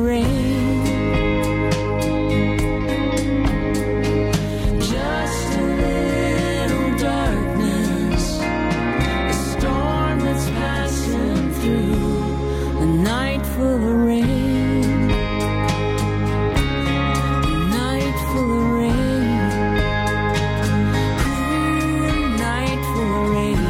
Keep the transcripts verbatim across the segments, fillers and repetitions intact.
rain. Just a little darkness, a storm that's passing through, a night full of rain, a night full of rain, ooh, a night full of rain.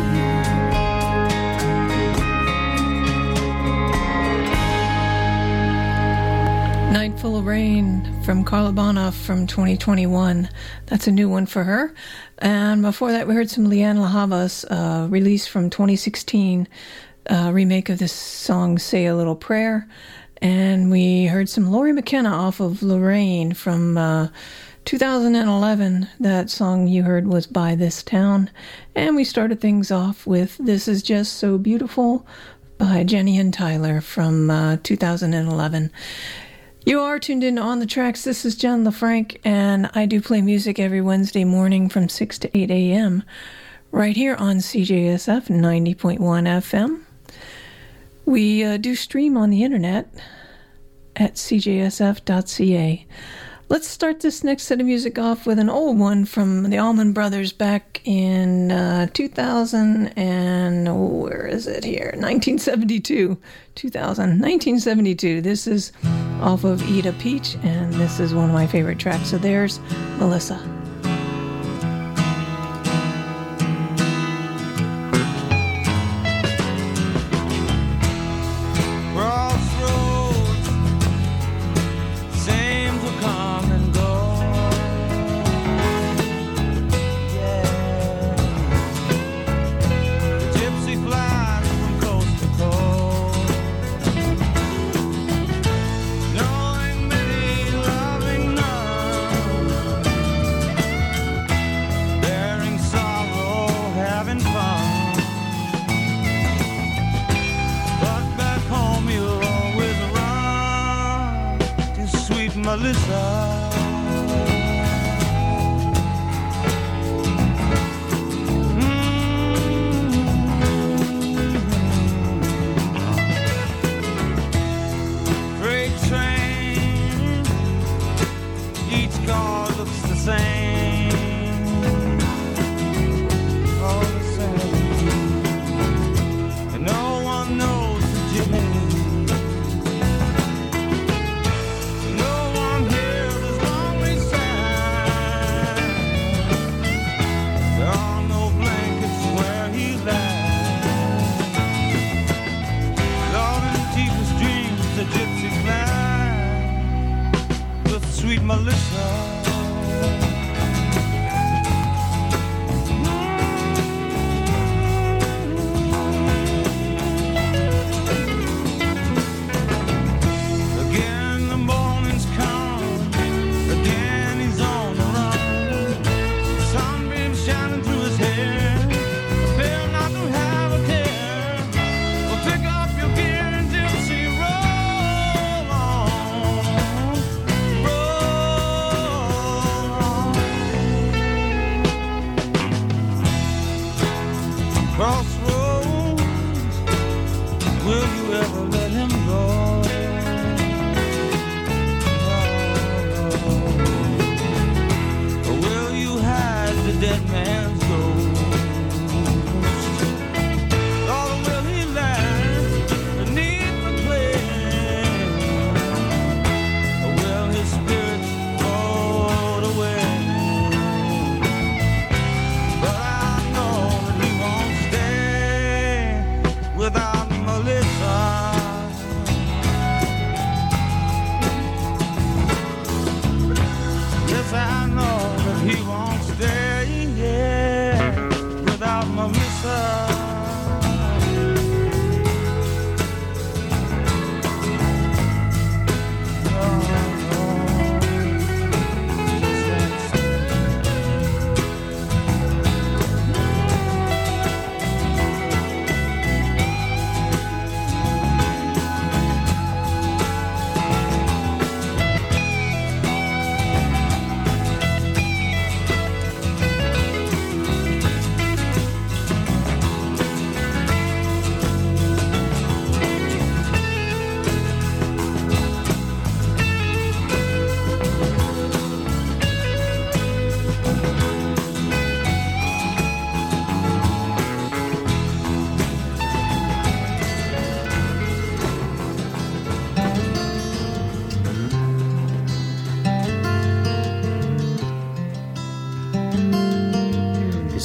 Night Full of Rain from Carla Bonoff from twenty twenty-one. That's a new one for her. And before that, we heard some Leanne La Havas, uh, release from twenty sixteen, uh, remake of this song, Say a Little Prayer. And we heard some Lori McKenna off of Lorraine from uh, two thousand eleven. That song you heard was By This Town. And we started things off with This Is Just So Beautiful by Jenny and Tyler from uh, two thousand eleven. You are tuned in to On the Tracks. This is Jen LaFranc, and I do play music every Wednesday morning from six to eight a.m. right here on C J S F ninety point one F M. We uh, do stream on the internet at c j s f dot c a. Let's start this next set of music off with an old one from the Allman Brothers back in uh, two thousand and, oh, where is it here? nineteen seventy-two. two thousand, nineteen seventy-two. This is off of Eat a Peach, and this is one of my favorite tracks of theirs, Melissa.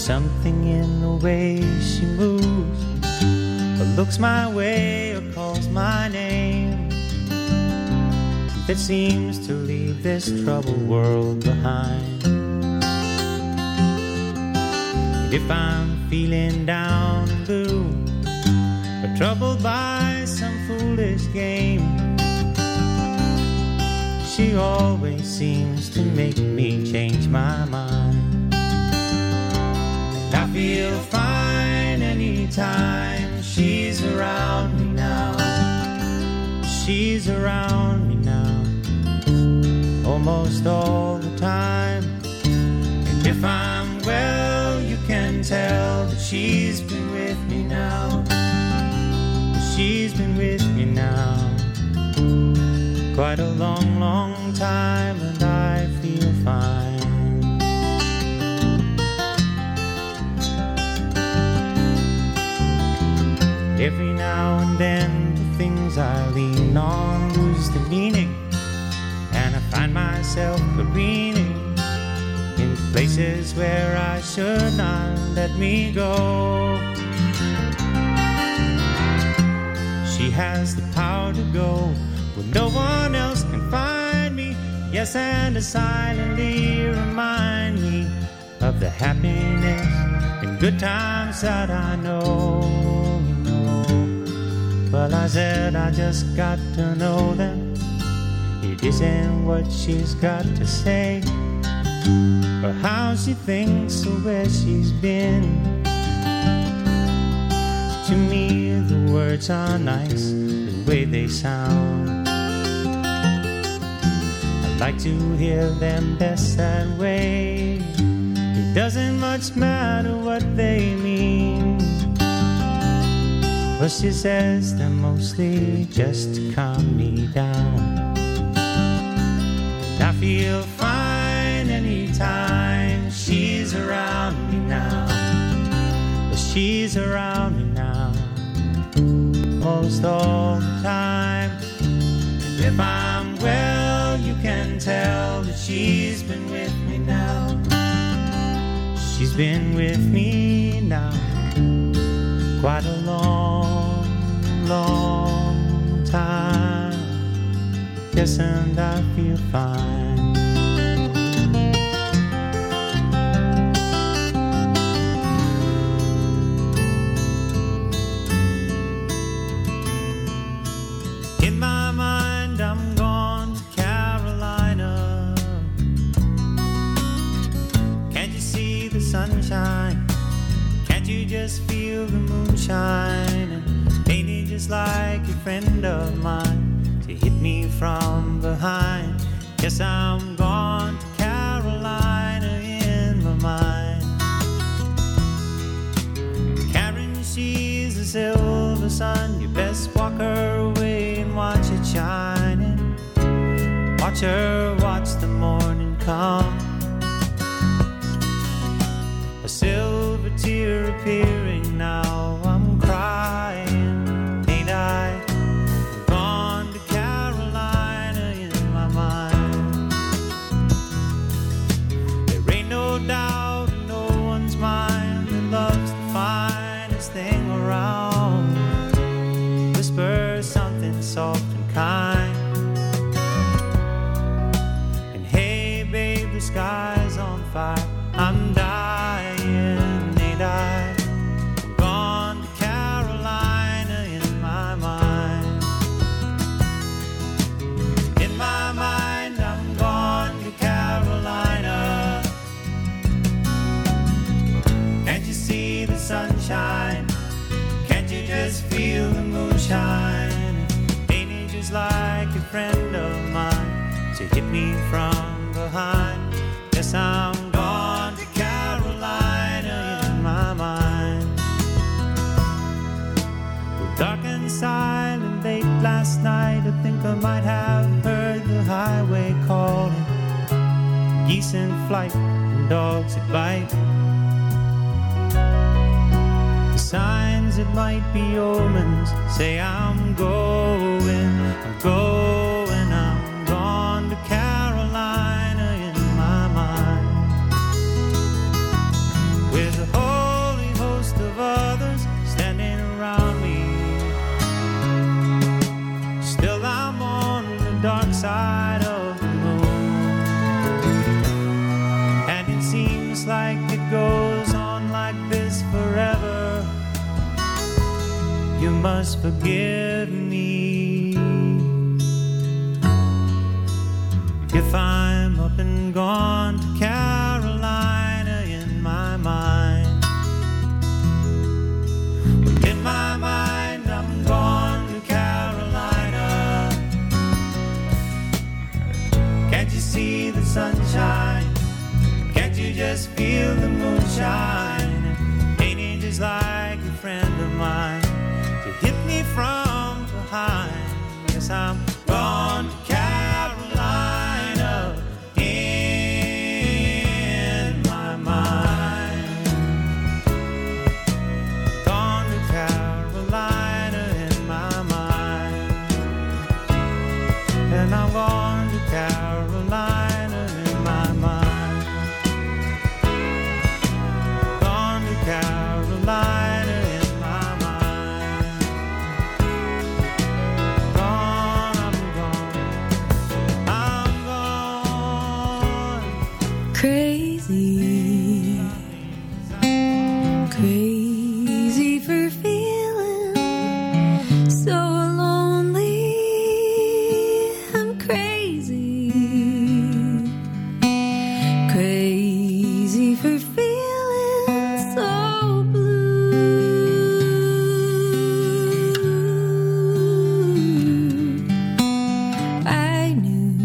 something in the way she moves, or looks my way, or calls my name, that seems to leave this troubled world behind. And if I'm feeling down and blue, or troubled by some foolish game, she always seems to make me change my mind. And I feel fine anytime she's around me now. She's around me now, almost all the time. And if I'm well, you can tell that she's been with me now. She's been with me now quite a long, long time, and I feel fine. Every now and then the things I lean on lose the meaning, and I find myself careening in places where I should not let me go. She has the power to go where no one else can find me. Yes, and to silently remind me of the happiness and good times that I know, you know. Well, I said I just got to know them. It isn't what she's got to say, or how she thinks, or where she's been. To me, the words are nice, the way they sound. I like to hear them best that way. It doesn't much matter what they mean. Well, she says they're mostly just to calm me down. And I feel fine anytime she's around me now. She's around me now, most all the time. And if I'm well, you can tell that she's been with me now. She's been with me now quite a long, long time. Yes, and I feel fine. I'm gone to Carolina. Can't you see the sunshine? Can't you just feel the moonshine? And ain't it just like a friend of mine to hit me from behind? Yes, I'm gone to Carolina in my mind. Karen, she's a silver sun. You best walk her away and watch it shining. Watch her watch the morning come. A silver tear appearing now. I'm crying, ain't I? I'm gone to Carolina in my mind. There ain't no doubt in no one's mind that love's the finest thing around. Whisper something soft and kind. And hey, babe, the sky's on fire. I'm dying, ain't I? I'm gone to Carolina in my mind. In my mind, I'm gone to Carolina. Can't you see the sunshine? Can't you just feel the moonshine? Ain't it just like a friend of mine to hit me from behind? Yes, I'm gone to Carolina in my mind. Well, dark and silent late last night, I think I might have heard the highway calling. Geese in flight and dogs that bite. The signs that might be omens say I'm going, I'm going, I'm gone to Carolina in my mind. With a must forgive me if I'm up and gone to Carolina in my mind. In my mind I'm gone to Carolina. Can't you see the sunshine? Can't you just feel the moonshine? Ain't it just like a friend of mine to hit me from behind? Yes, I'm gone to Carolina in my mind. Gone to Carolina in my mind. And I'm gone to Carolina in my mind. Gone to Carolina in my mind. Gone, I'm gone. I'm gone. Crazy, crazy for feeling so lonely. I'm crazy, crazy for feeling so blue. I knew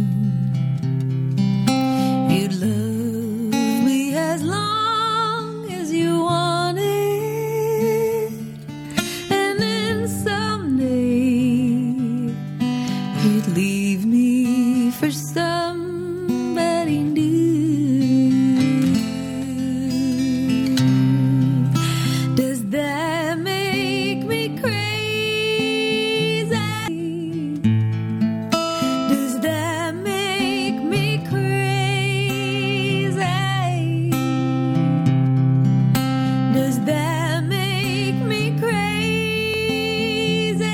you'd love me as long as you wanted, and then someday you'd leave me for somebody new. Does that make me crazy? Does that make me crazy? Does that make me crazy?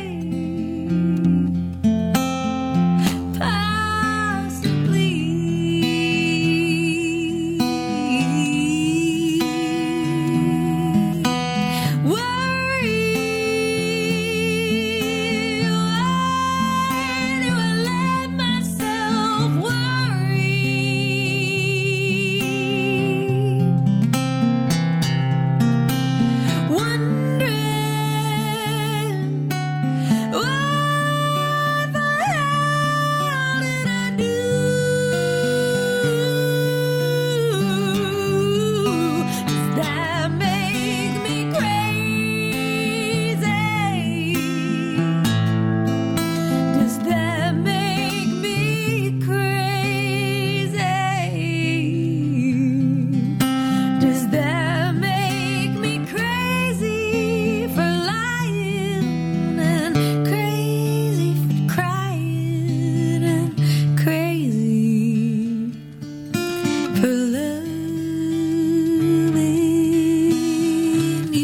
Possibly. Worry. Why do I let myself worry? Wondering what the hell did I do? Does that make me crazy? Does that make me crazy? Does that make me crazy for lying and crazy for crying and crazy for loving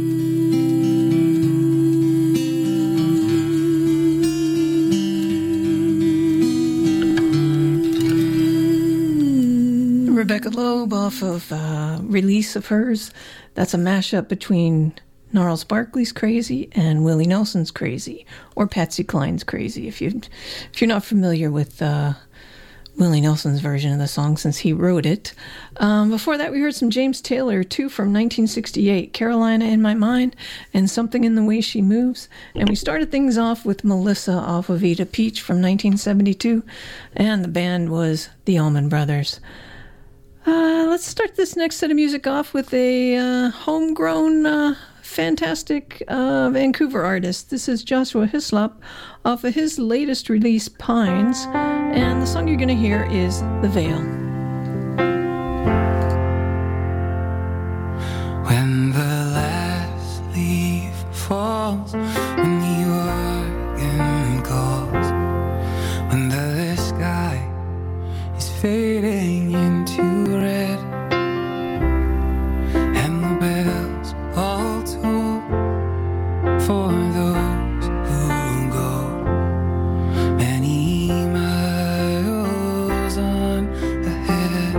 you? Rebecca Loeb off of uh, release of hers. That's a mashup between Gnarls Barkley's Crazy and Willie Nelson's Crazy, or Patsy Cline's Crazy, if you if you're not familiar with uh, Willie Nelson's version of the song, since he wrote it. Um, before that, we heard some James Taylor, two from nineteen sixty-eight, Carolina in My Mind, and Something in the Way She Moves. And we started things off with Melissa off of Eat a Peach from nineteen seventy-two, and the band was the Allman Brothers. Uh, let's start this next set of music off with a uh, homegrown, uh, fantastic uh, Vancouver artist. This is Joshua Hislop off of his latest release, Pines, and the song you're going to hear is The Veil. When the last leaf falls, when the organ calls, when the sky is fading into red, and the bells all toll for those who go many miles on ahead.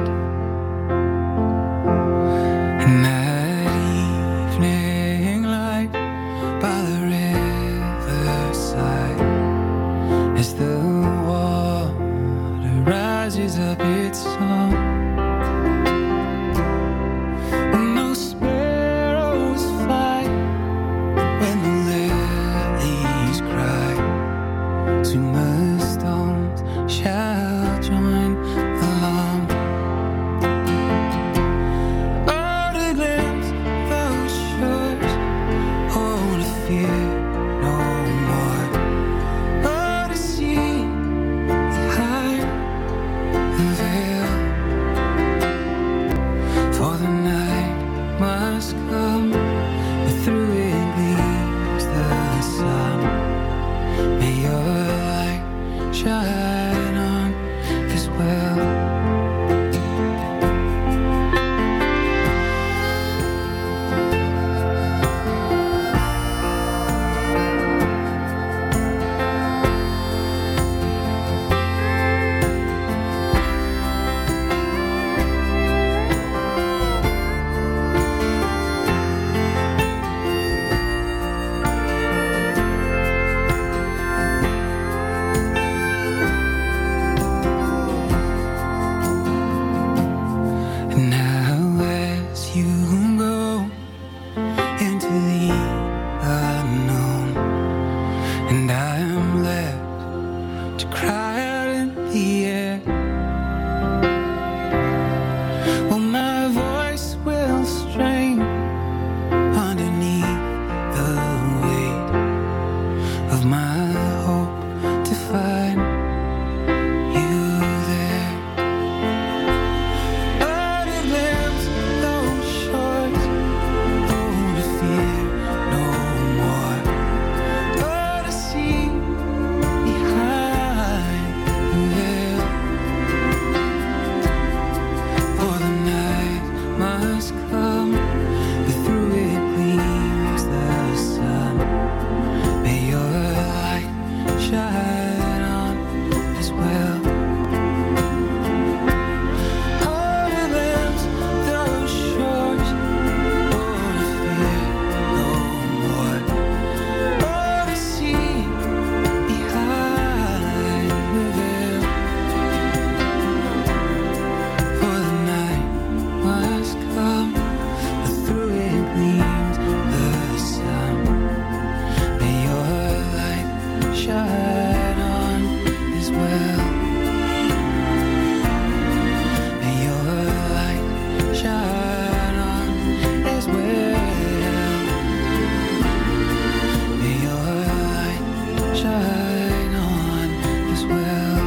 And that evening light by the river rises up its song. And those sparrows fly when the lilies cry. Soon the stones shall join along. Oh, to glimpse those shores, oh, to fear no more. Oh, to see behind the veil. For the night must come, but through it gleams the sun. May your light shine on as well. And now as you go into the unknown, and I am left to cry out in the air, well, my voice will strain underneath the weight of my hope to find you there. Oh, to glimpse those shores, oh, to fear no more. Oh, to see behind the veil. For the night must come, but through it gleams the sun. May your light shine on as well. Oh, to glimpse those shores, oh, to fear no more. Oh, to see behind the veil. For the night must come, but through it gleams the sun. May your light shine on as well. May your light shine on as well. May your light shine on as well.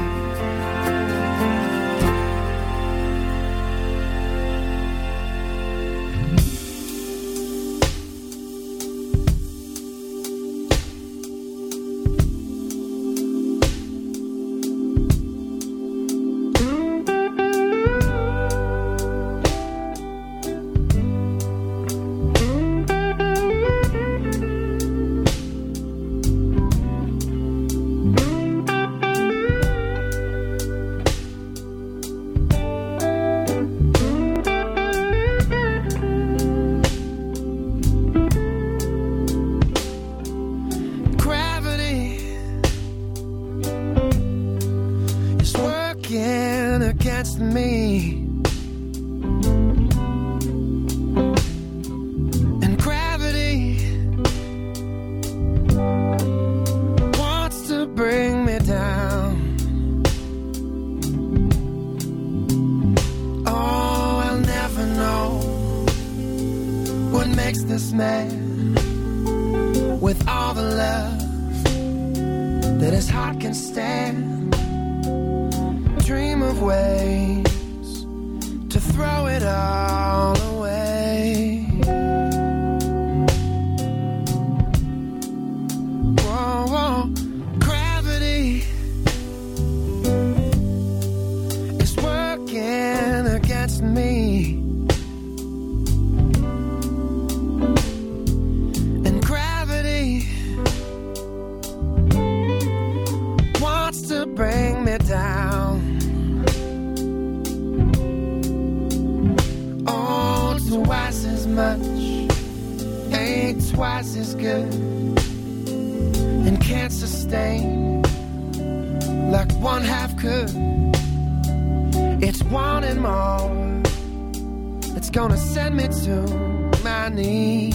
Gravity is working against me, and gravity wants to bring me down. Oh, I'll never know what makes this man with all the love that his heart can stand. Dream of ways to throw it all away. Whoa, whoa. Gravity is working against me, and gravity wants to bring me down. Oh, twice as much ain't twice as good, and can't sustain like one half could. wanting more. It's gonna send me to my knees.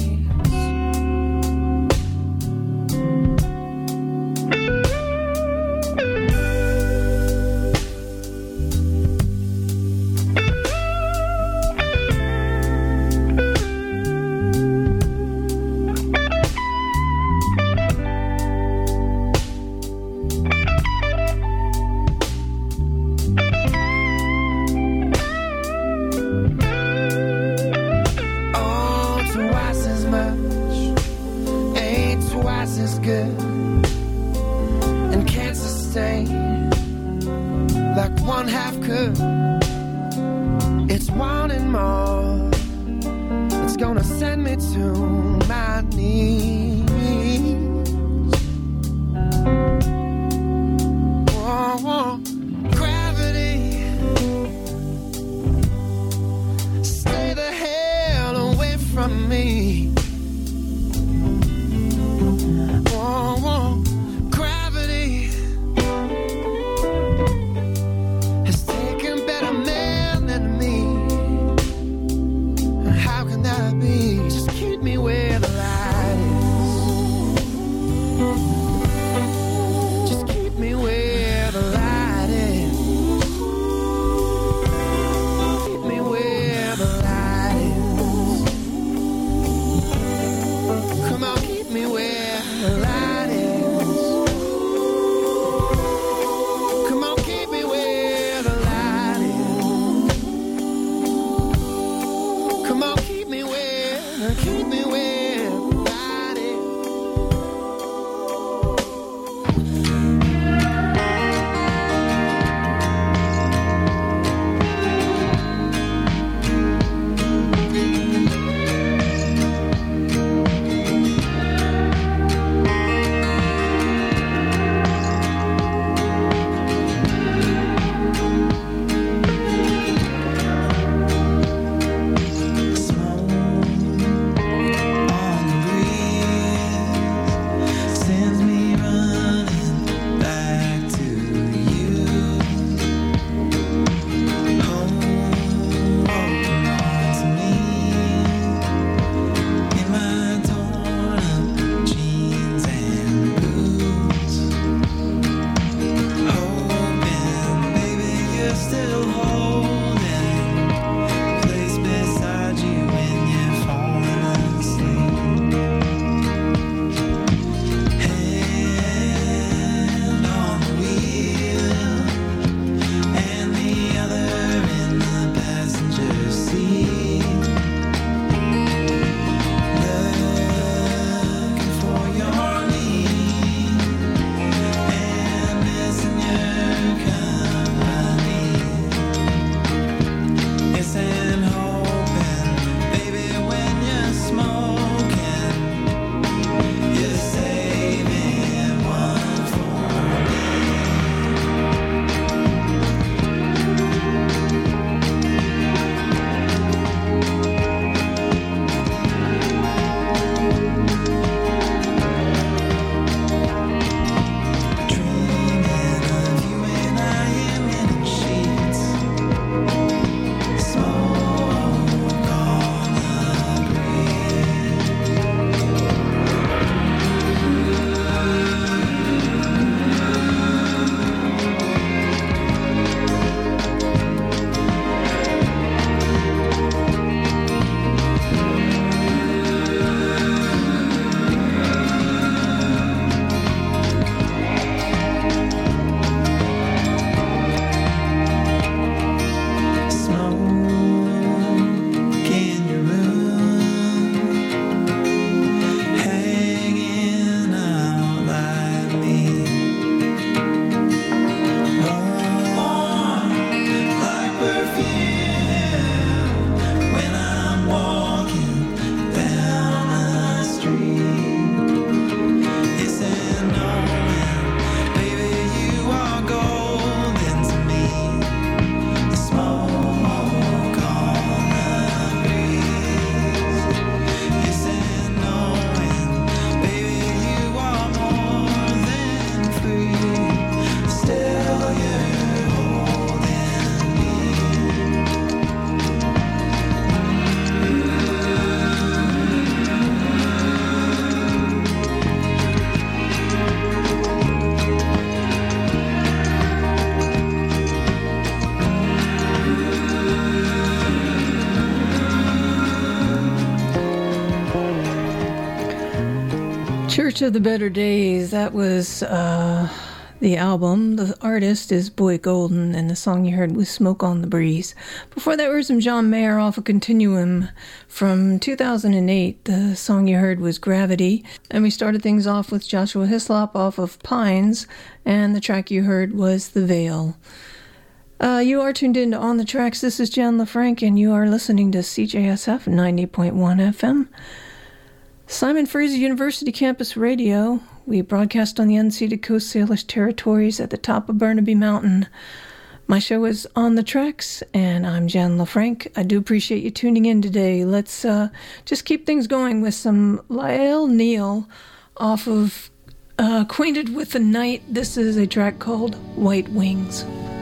Search of the Better Days. That was uh, the album. The artist is Boy Golden, and the song you heard was Smoke on the Breeze. Before that, we heard some John Mayer off of Continuum from two thousand eight. The song you heard was Gravity. And we started things off with Joshua Hislop off of Pines, and the track you heard was The Veil. Uh, you are tuned in to On the Tracks. This is Jen LaFranc, and you are listening to C J S F ninety point one F M. Simon Fraser University Campus Radio. We broadcast on the unceded Coast Salish territories at the top of Burnaby Mountain. My show is On the Tracks, and I'm Jen LaFranc. I do appreciate you tuning in today. Let's uh, just keep things going with some Lael Neal off of uh, Acquainted with the Night. This is a track called White Wings.